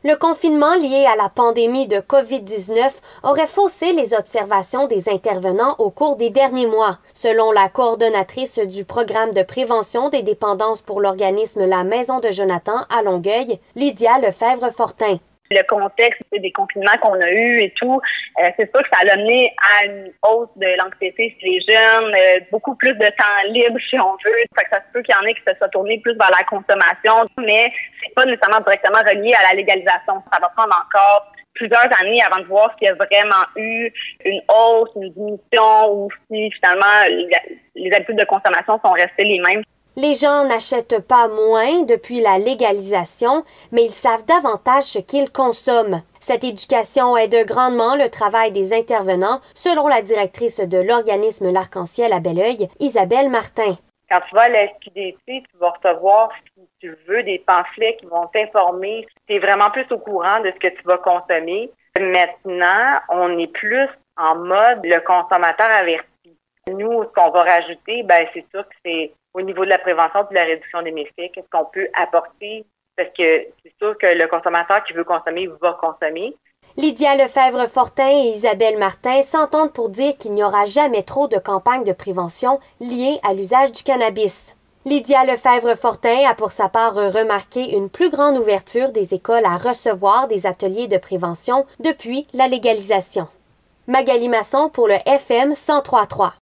Le confinement lié à la pandémie de COVID-19 aurait faussé les observations des intervenants au cours des derniers mois, selon la coordonnatrice du programme de prévention des dépendances pour l'organisme La Maison de Jonathan à Longueuil, Lydia Lefebvre-Fortin. Le contexte des confinements qu'on a eu et tout, c'est sûr que ça a amené à une hausse de l'anxiété chez les jeunes, beaucoup plus de temps libre si on veut. Fait que ça se peut qu'il y en ait qui se soient tournés plus vers la consommation, mais c'est pas nécessairement directement relié à la légalisation. Ça va prendre encore plusieurs années avant de voir s'il y a vraiment eu une hausse, une diminution ou si finalement les habitudes de consommation sont restées les mêmes. Les gens n'achètent pas moins depuis la légalisation, mais ils savent davantage ce qu'ils consomment. Cette éducation aide grandement le travail des intervenants, selon la directrice de l'organisme L'Arc-en-Ciel à Belleuil, Isabelle Martin. Quand tu vas à la SQDC, tu vas recevoir, si tu veux, des pamphlets qui vont t'informer. Tu es vraiment plus au courant de ce que tu vas consommer. Maintenant, on est plus en mode le consommateur averti. Nous, ce qu'on va rajouter, c'est sûr que c'est au niveau de la prévention et de la réduction des méfaits, qu'est-ce qu'on peut apporter? Parce que c'est sûr que le consommateur qui veut consommer va consommer. Lydia Lefebvre-Fortin et Isabelle Martin s'entendent pour dire qu'il n'y aura jamais trop de campagnes de prévention liées à l'usage du cannabis. Lydia Lefebvre-Fortin a pour sa part remarqué une plus grande ouverture des écoles à recevoir des ateliers de prévention depuis la légalisation. Magali Masson pour le FM 103.3.